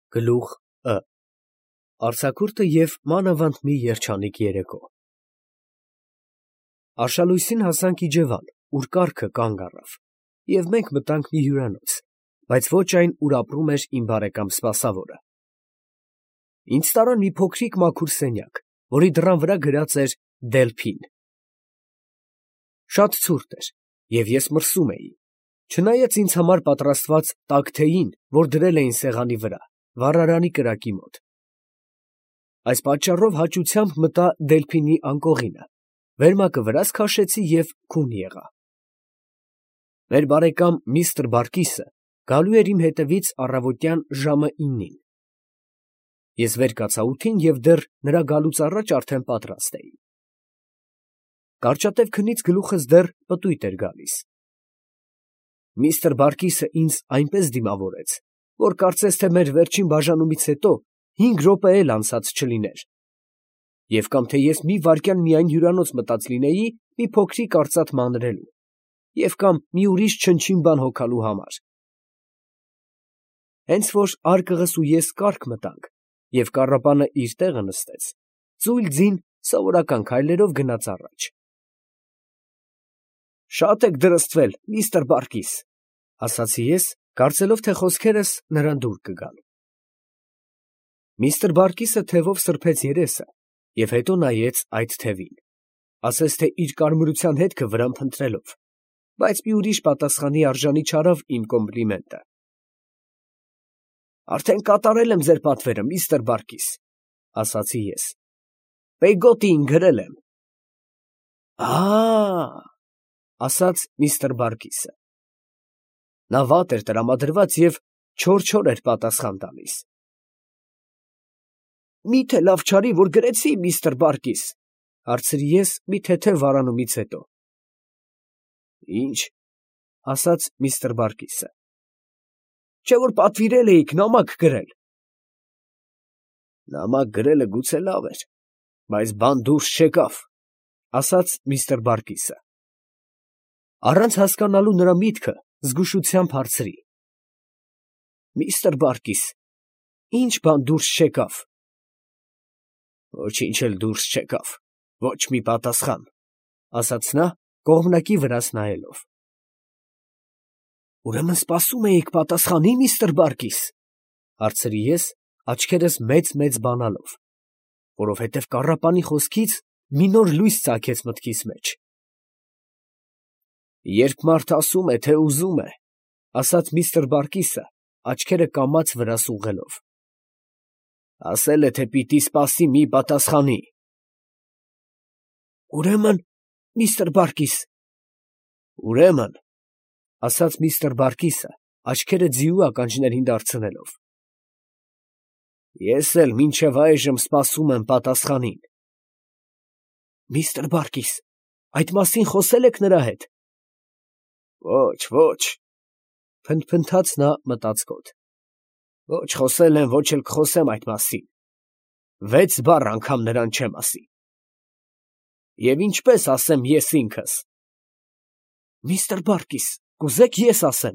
Գլուխ Ը Արձակուրդը և մանավանդ մի երջանիկ երեկո։ Արշալույսին հասանք Իջևան, ուր կառքը կանգ առավ, և մենք մտանք մի հյուրանոց, բայց ոչ այն, ուր ապրում էր իմ բարեկամ սպասավորը։ Ինձ տարան մի փոքրիկ մաքուր սենյակ, որի դռան վրա գրած էր Դելփին։ Շատ ցուրտ էր, և ես մրսում էի, չնայած ինձ համար պատրաստված տաք թեյին, որ դրել էին սեղանի վրա, վառարանի կրակի մոտ։ Այս պատճառով հաճությամբ մտա Դելփինի անկողինը, վերմակը վրաս քաշեցի և քուն եղա։ Մեր բարեկամ միստր Բարկիսը գալու էր իմ հետևից առավոտյան ժամը 9-ին։ Ես վեր կացա 8-ին և դեռ նրա գալուց առաջ արդեն պատրաստ էի։ Կարճատև քնից գլուխս դեռ պտույտ էր գալիս։ Միստր Բարկիսը ինձ այնպես դիմավորեց, որ կարծես թե մեր վերջին բաժանումից հետո 5 րոպե էլ անցած չլիներ, և կամ թե ես մի վայրկյան միայն հյուրանոց մտած լինեի մի փոքրիկ արծաթ մանրելու, և կամ մի ուրիշ չնչին բան հոգալու համար։ Հենց որ արկղս ու ես կառք մտանք, և կառապանը իր տեղը նստեց, ծույլ ձին սովորական քայլերով գնաց առաջ։ «Շատ եք դրստվել, միստր Բարկիս», ֊ ասացի ես, կարծելով, թե խոսքերս նրան դուր կգան։ Միստր Բարկիսը թևով սրբեց երեսը և հետո նայեց այդ թևին, ասես թե իր կարմրության հետքը վրան փնտրելով, բայց մի ուրիշ պատասխանի արժանի չարավ իմ կոմպլիմենտը։ «Արդեն կատարել եմ ձեր պատվերը, միստր Բարկիս», ֊ ասացի ես։ «Պեգոտիին գրել եմ»։ «Ա՜», ասաց միստր Բարկիսը։ Նա վատ էր տրամադրված և չոր էր պատասխան տալիս։ «Մի՞թե լավ չարի, որ գրեցի, միստր Բարկիս», ֊ հարցրի ես մի թեթև վարանումից հետո։ «Ի՞նչ», ֊ ասաց միստր Բարկիսը։ «Չէ՞ որ պատվիրել էիք նամակ գրել»։ «Նամակ գրելը գուցե լավ էր, բայց բան դուրս չեկավ», ֊ ասաց միստր Բարկիսը։ Առանց հասկանալու նրա միտքը, զգուշությամբ հարցրի. «Միստր Բարկիս, ի՞նչ բան դուրս չեկավ»։ «Ոչինչ էլ դուրս չեկավ, ոչ մի պատասխան», ֊ ասաց նա, կողմնակի վրաս նայելով։ «Ուրեմն սպասում էիք պատասխանի, միստր Բարկիս», ֊ հարցրի ես, աչքերս մեծ բանալով, որովհետև կառապանի խոսքից մի նոր լույս ծագեց մտքիս մեջ։ «Երբ մարդ ասում է, թե ուզում է», ֊ ասաց միստր Բարկիսը, աչքերը կամաց վրաս ուղղելով, «ասել է, թե պիտի սպասի մի պատասխանի»։ «Ուրեմն, միստր Բարկիս»։ «Ուրեմն», ֊ ասաց միստր Բարկիսը, աչքերը ձիու ականջներին դարձնելով, «ես էլ մինչև այժմ սպասում եմ պատասխանին»։ «Միստր Բարկիս, այդ մասին խոսե՞լ եք նրա հետ»։ «Ոչ, ոչ», ֊ փնթփնթաց նա մտածկոտ, «ոչ խոսել եմ, ոչ էլ կխոսեմ այդ մասին, 6 բառ անգամ նրան չեմ ասի։ Եվ ինչպես ասեմ ես ինքս»։ «Միստր Բարկիս, կուզե՞ք ես ասեմ»։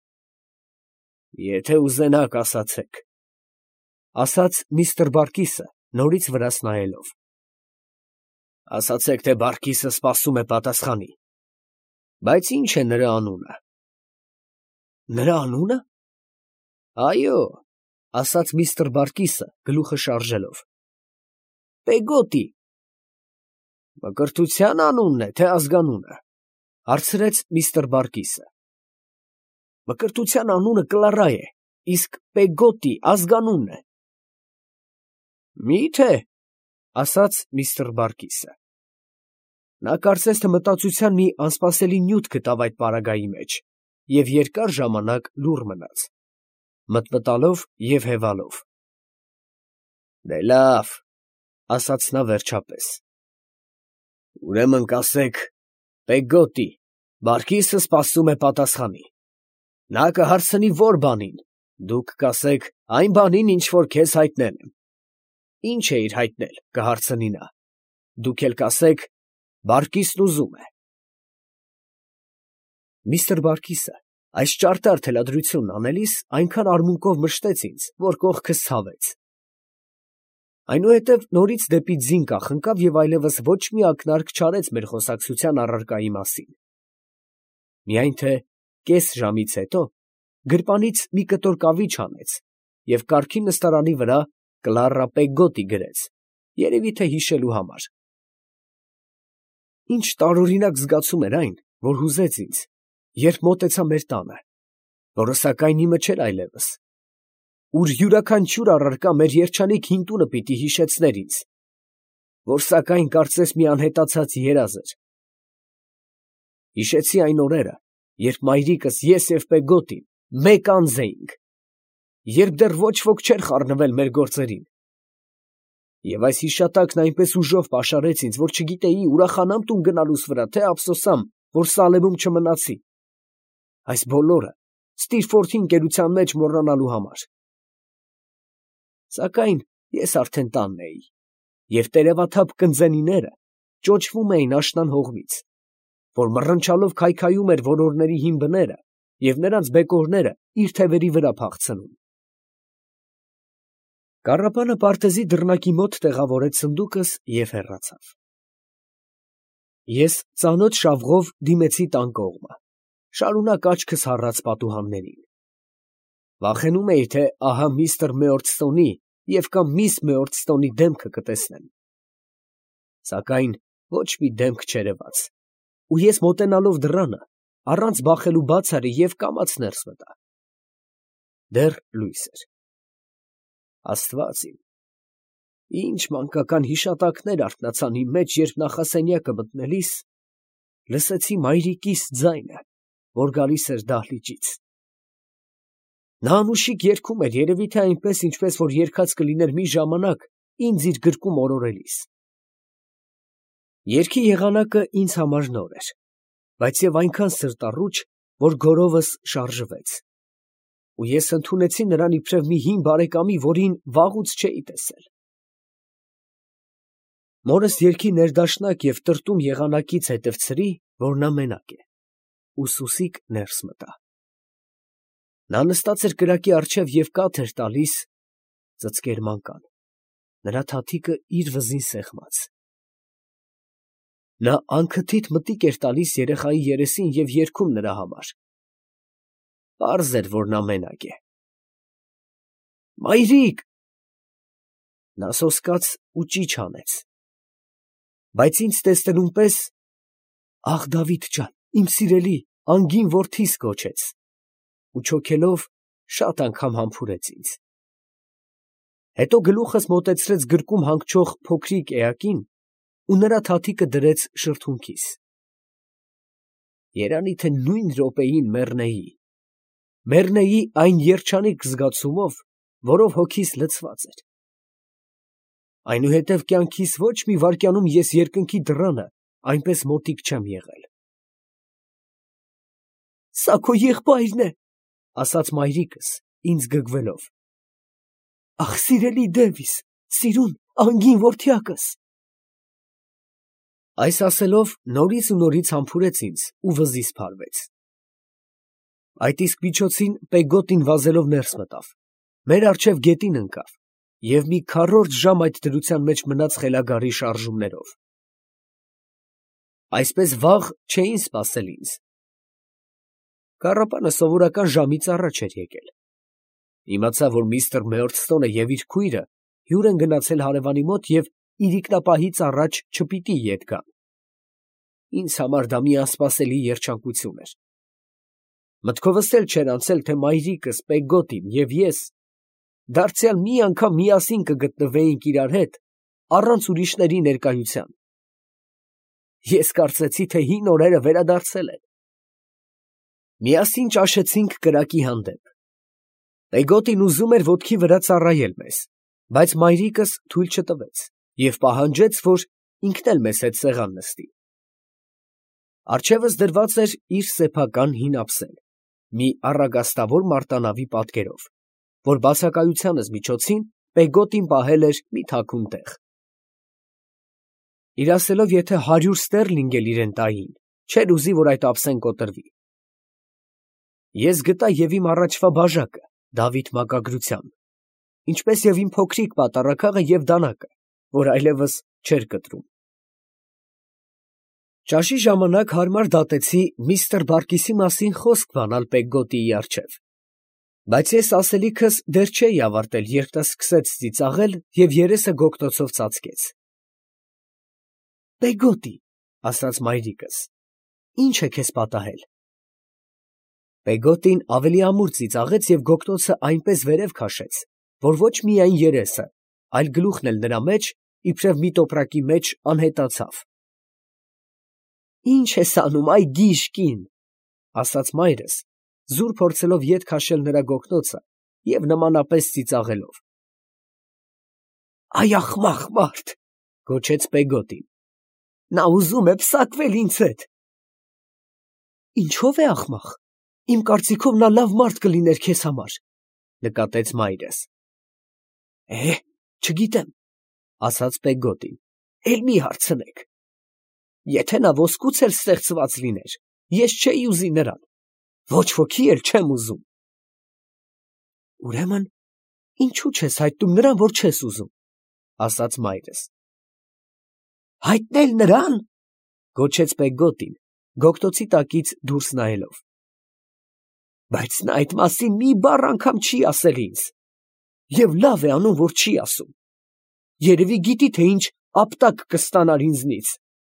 «Եթե ուզենաք, ասացեք», ֊ ասաց միստր Բարկիսը, նորից վրաս նայելով։ «Ասացեք, թե Բարկիսը սպասում է պատասխանի, բայց ի՞նչ է նրա անունը»։ «Նրա անունը»։ «Այո», ֊ ասաց միստր Բարկիսը, գլուխը շարժելով, «Պեգոտի»։ «Մկրտության անունն է, թե ազգանունը», ֊ հարցրեց միստր Բարկիսը։ «Մկրտության անունը Կլարա է, իսկ Պեգոտի ազգանունն է»։ «Մի՞թե», ֊ ասաց միստր Բարկիսը։ Նա կարծես թե մտածության մի անսպասելի նյութ գտավ այդ պարագայի մեջ և երկար ժամանակ լուռ մնաց, մտմտալով և հևալով։ «Դե լավ», ֊ ասաց նա վերջապես, «ուրեմն կասեք Պեգոտի, Բարկիսը սպասում է պատասխանի։ Նա կհարցնի ո՞ր բանին, դուք կասեք այն բանին, ինչ որ քեզ հայտնել եմ։ Ի՞նչ էիր հայտնել, կհարցնի նա, դուք էլ կասեք Բարկիսն ուզում է»։ Միստր Բարկիսը Այս ճարտար թելադրությունն անելիս այնքան արմունկով մշտեց ինձ, որ կողքս ցավեց։ Այնուհետև նորից դեպի ձին կախնկավ և այլևս ոչ մի ակնարկ չարեց մեր խոսակցության առարկայի մասին։ Միայն թե կես ժամից հետո գրպանից մի կտոր կավիճ հանեց և կառքի նստարանի վրա Կլարա Պեգոտի գրեց, երևի թե հիշելու համար։ Ինչ տարօրինակ զգացում էր այն, որ հուզեց ինձ, երբ մոտեցա մեր տանը, որը սակայն իմը չէր այլևս, ուր յուրաքանչյուր առարկա մեր երջանիկ հին տունը պիտի հիշեցներ ինձ, որ սակայն կարծես մի անհետացած երազ էր։ Հիշեցի այն օրերը, երբ մայրիկս, ես և Պեգոտին մեկ անձ էինք, երբ դեռ ոչ ոք չէր խառնվել մեր գործերին։ Եվ այս հիշատակն այնպես ուժով պաշարեց ինձ, որ չգիտեի ուրախանամ տուն գնալուս վրա, թե ափսոսամ, որ Սալեմում չմնացի, այս բոլորը Ստիրֆորթի ընկերության մեջ մոռանալու համար։ Սակայն ես արդեն տանն էի, և տերևաթափ կնձենիները ճոճվում էին աշնան հողմից, որ մռնչալով քայքայում էր որորների հին բները և նրանց բեկորները իր թևերի վրա փախցնում։ Կառապանը պարտեզի դռնակի մոտ տեղավորեց սնդուկս և հեռացավ։ Ես ծանոթ շավղով դիմեցի տան կողմը, շարունակ աչքս հառած պատուհաններին։ Վախենում էի, թե ահա միստր Մեորդստոնի և կամ միս Մեորդստոնի դեմքը կտեսնեմ։ Սակայն ոչ մի դեմք չերևաց, ու ես մոտենալով դռանը, առանց բախելու բաց արի և կամաց ներս մտա։ Դեռ լույս էր։ Աստված իմ, ինչ մանկական հիշատակներ արթնացան իմ մեջ, երբ նախասենյակը մտնելիս լսեցի մայրիկիս ձայնը, որ գալիս էր դահլիճից։ Նա անուշիկ երգում էր, երևի թե այնպես, ինչպես որ երգած կլիներ մի ժամանակ ինձ իր գրկում օրորելիս։ Երգի եղանակը ինձ համար նոր էր, բայց և այնքան սրտառուչ, որ գորովս շարժվեց, ու ես ընդունեցի նրան իբրև մի հին բարեկամի, որին վաղուց չէի տեսել։ Մորս երգի ներդաշնակ և տրտում եղանակից հետևցրի, որ նա մենակ է, ու սուսիկ ներս մտա։ Նա նստած էր կրակի առջև և կաթ էր տալիս ծծկեր մանկան, նրա թաթիկը իր վզին սեղմած։ Նա անքթիթ մտիկ էր տալիս երեխայի երեսին և երգում նրա համար։ Պարզ էր, որ նա մենակ է։ «Մայրիկ»։ Նա սոսկաց ու ճիչ հանեց, բայց ինձ տեսնելուն պես «Աղ, Դավիթ ջան, իմ սիրելի, անգին որդիս» գոչեց ու չոքելով շատ անգամ համբուրեց ինձ։ Հետո գլուխս մոտեցրեց գրկում հանգչող փոքրիկ էակին ու նրա թաթիկը դրեց շրթունքիս։ Երանի թե նույն րոպեին մեռնեի այն երջանիկ զգացումով, որով հոգիս լցված էր։ Այնուհետև կյանքիս ոչ մի վայրկյանում ես երկնքի դռանը այնպես մոտիկ չեմ եղել։ «Սա քո եղբայրն է», ֊ ասաց մայրիկս ինձ գգվելով։ «Ախ, սիրելի Դևիս, սիրուն, անգին որդյակս»։ Այս ասելով նորից ու նորից համբուրեց ինձ ու վզիս փարվեց։ Այդ իսկ միջոցին Պեգոտին վազելով ներս մտավ, մեր առջև գետին ընկավ և մի քառորդ ժամ այդ դրության մեջ մնաց խելագարի շարժումներով։ Այսպես վաղ չէին սպասել ինձ։ Կառապանը սովորական ժամից առաջ էր եկել։ Իմացա, որ միստր Մեորդստոնը և իր քույրը հյուր են գնացել հարևանի մոտ և իրիկնապահից առաջ չպիտի ետ գան։ Ինձ համար դա մի անսպասելի երջանկություն էր։ Մտքովս էլ չէր անցել, թե մայրիկս, Պեգոտին և ես դարձյալ մի անգամ միասին կգտնվեինք իրար հետ առանց ուրիշների ներկայության։ Ես կարծեցի, թե հին օրերը վերադարձել են։ Միասին ճաշեցինք կրակի հանդեպ։ Պեգոտին ուզում էր ոտքի վրա ծառայել մեզ, բայց մայրիկս թույլ չտվեց և պահանջեց, որ ինքն էլ մեզ հետ սեղան նստի։ Առջևս դրված էր իր սեփական հին ափսեն, մի առագաստավոր մարտանավի պատկերով, որ բացակայությանս միջոցին Պեգոտին պահել էր մի թաքուն տեղ։ Իր ասելով, եթե 100 ստերլինգ էլ իրան տային, չէր ուզի, որ այդ ափսեն կոտրվի։ Ես գտա և իմ առաջվա բաժակը Դավիթ մակագրությամբ, ինչպես և իմ փոքրիկ պատառաքաղը և դանակը, որ այլևս չէր կտրում։ Ճաշի ժամանակ հարմար դատեցի միստր Բարկիսի մասին խոսք բանալ Պեգգոտիի առջև, բայց ես ասելիքս դեռ չէի ավարտել, երբ նա սկսեց ծիծաղել և երեսը գոգնոցով ծածկեց։ Պեգգոտի, ասաց մայրիկս, ի՞նչ է քեզ պատահել։ Պեգգոտին ավելի ամուր ծիծաղեց և գոգնոցը այնպես վերև քաշեց, որ ոչ միայն երեսը, այլ գլուխն էլ նրա մեջ, իբրև մի տոպրակի մեջ անհետացավ։ Ի՞նչ ես անում, այ գիժ կին, ասաց մայրս, զուր փորձելով ետ քաշել նրա գոգնոցը և նմանապես ծիծաղելով։ Այ ախմախ մարդ, գոչեց Պեգգոտին, նա ուզում է պսակվել ինձ հետ։ Ինչո՞վ է ախմախ, իմ կարծիքով նա լավ մարդ կլիներ քեզ համար, նկատեց մայրս։ Չգիտեմ, ասաց Պեգգոտին, էլ մի հարցնեք։ Եթե նա ոսկուց էլ ստեղծված լիներ, ես չէի ուզի նրան, ոչ ոքի էլ չեմ ուզում։ Ուրեմն, ինչու չես հայտնում նրան, որ չես ուզում, ասաց մայրս։ Հայտնել նրան, գոչեց Պեգգոտին, գոգնոցի տակից դուրս նայելով։ Բայց նա այդ մասին մի բառ անգամ չի ասել ինձ, և լավ է անում, որ չի ասում։ Երևի գիտի, թե ինչ ապտակ կստանար ինձնից։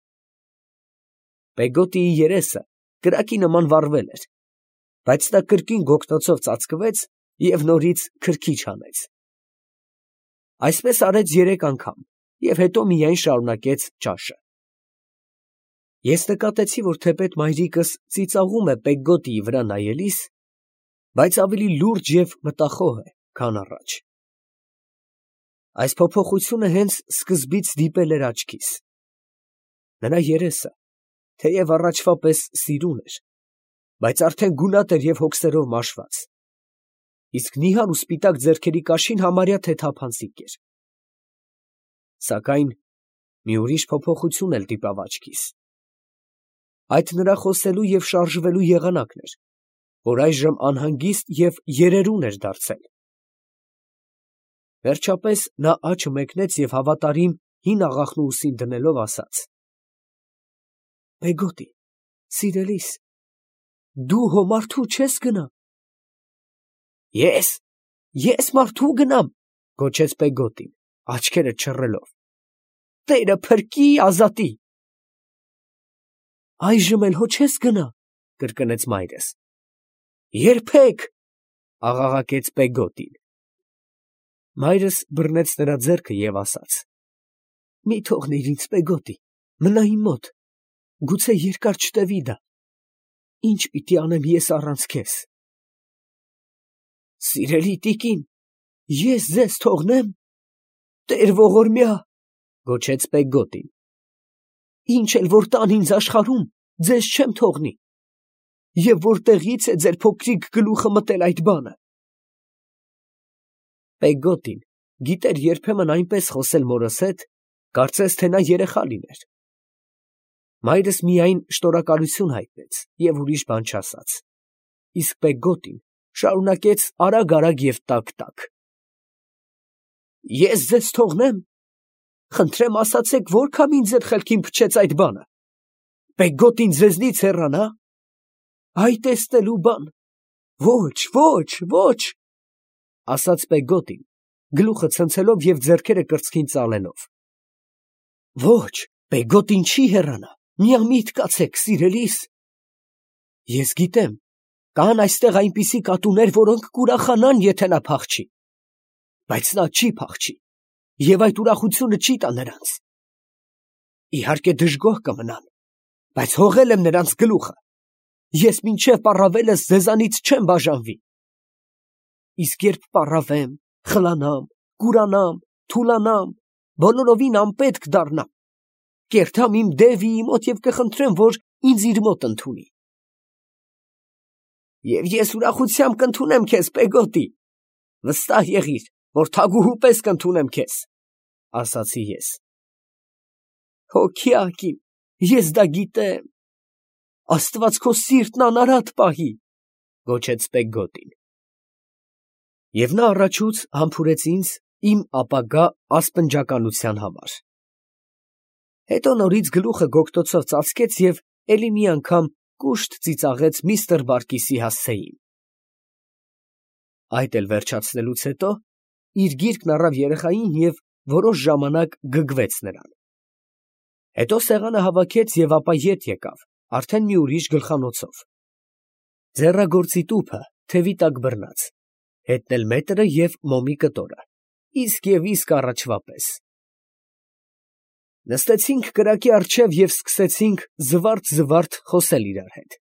Պեգգոտիի երեսը կրակի նման վառվել էր, բայց նա կրկին գոգնոցով ծածկվեց և նորից քրքիջ հանեց։ Այսպես արեց 3 անգամ և հետո միայն շարունակեց ճաշը։ Ես նկատեցի, որ թեպետ մայրիկս ծիծաղում է Պեգգոտիի վրա նայելիս, բայց ավելի լուրջ և մտախոհ է, քան առաջ։ Այս փոփոխությունը հենց սկզբից դիպել էր աչքիս։ Նրա երեսը, թեև առաջվա պես սիրուն էր, բայց արդեն գունատ էր և հոգսերով մաշված, իսկ նիհար ու սպիտակ ձեռքերի կաշին համարյա թե թափանցիկ էր։ Սակայն մի ուրիշ փոփոխություն էլ դիպավ աչքիս։ Այդ նրա խոսելու և շարժվելու եղանակն էր, որ այժմ անհանգիստ և երերուն էր դարձել։ Վերջապես նա աչը մեկնեց և հավատարիմ հին աղախնու ուսին դնելով ասաց. Պեգգոտի, սիրելիս, դու հո մարդու չես գնա։ Ես մարդու գնամ, գոչեց Պեգգոտին, աչքերը չռելով։ Տերը փրկի, ազատի։ Այժմ էլ հո չես գնա, կրկնեց մայրս։ Երբեք, աղաղակեց Պեգգոտին։ Մայրս բռնեց նրա ձեռքը և ասաց. Մի թողնիր ինձ, Պեգգոտի, մնա իմ մոտ, գուցե երկար չտևի դա։ Ինչ պիտի անեմ ես առանց քեզ։ Սիրելի տիկին, ես ձեզ թողնեմ։ Տեր ողորմյա, գոչեց Պեգգոտին։ Ինչ էլ որ տան ինձ աշխարհում, ձեզ չեմ թողնի։ Եվ որտեղից է ձեր փոքրիկ գլուխը մտել այդ բանը։ Պեգգոտին գիտեր երբեմն այնպես խոսել մորս հետ, կարծես թե նա երեխա լիներ։ Մայրս միայն շնորհակալություն հայտնեց և ուրիշ բան չասաց, իսկ Պեգգոտին շարունակեց արագ և տաք։ Ես ձեզ թողնեմ։ Խնդրեմ ասացեք, որ քամին ձեր խելքին փչեց այդ բանը։ Պեգգոտին ձեզնից հեռանա։ Այ տեսնելու բան։ Ոչ, ասաց Պեգգոտին, գլուխը ցնցելով և ձեռքերը կրծքին ծալելով։ Ոչ, Պեգգոտին չի հեռանա, միամիտ կացեք, սիրելիս։ Ես գիտեմ, կան այստեղ այնպիսի կատուներ, որոնք կուրախանան, եթե նա փախչի, բայց նա չի փախչի, և այդ ուրախությունը չի տա նրանց։ Իհարկե դժգոհ կմնան, բայց հողել եմ նրանց գլուխը։ Ես մինչև պառավելս ձեզանից չեմ բաժանվի։ Իսկ երբ պառավեմ, խլանամ, կուրանամ, թուլանամ, բոլորովին անպետք դառնամ, կերտամ իմ Դևիի մոտ և կխնդրեմ, որ ինձ իր մոտ ընդունի։ Եվ ես ուրախությամբ կընդունեմ քեզ, Պեգգոտի, վստահ եղիր, որ թագուհու պես կընդունեմ քեզ, ասացի ես։ Հոգյակ իմ, ես դա գիտեմ։ Աստված քո սիրտն անարատ պահի։ Գոչեց Պեգգոտին։ Եվ նա առաջուց համբուրեց ինձ իմ ապագա ասպնջականության համար։ Հետո նորից գլուխը գոգտոցով ծածկեց և էլի մի անգամ կուշտ ծիծաղեց միստր Բարկիսի հասցեին։ Այդ էլ վերջացնելուց հետո իր գիրկն առավ երեխային և որոշ ժամանակ գգվեց նրան։ Հետո սեղանը հավաքեց և ապա ետ եկավ, արդեն մի ուրիշ գլխանոցով։ Ձեռագործի տուփը թևի տակ բռնած, հետն էլ մետրը և մոմի կտորը, իսկ և իսկ առաջվա պես։ Նստեցինք կրակի առջև և սկսեցինք զվարթ֊զվարթ խոսել իրար հետ։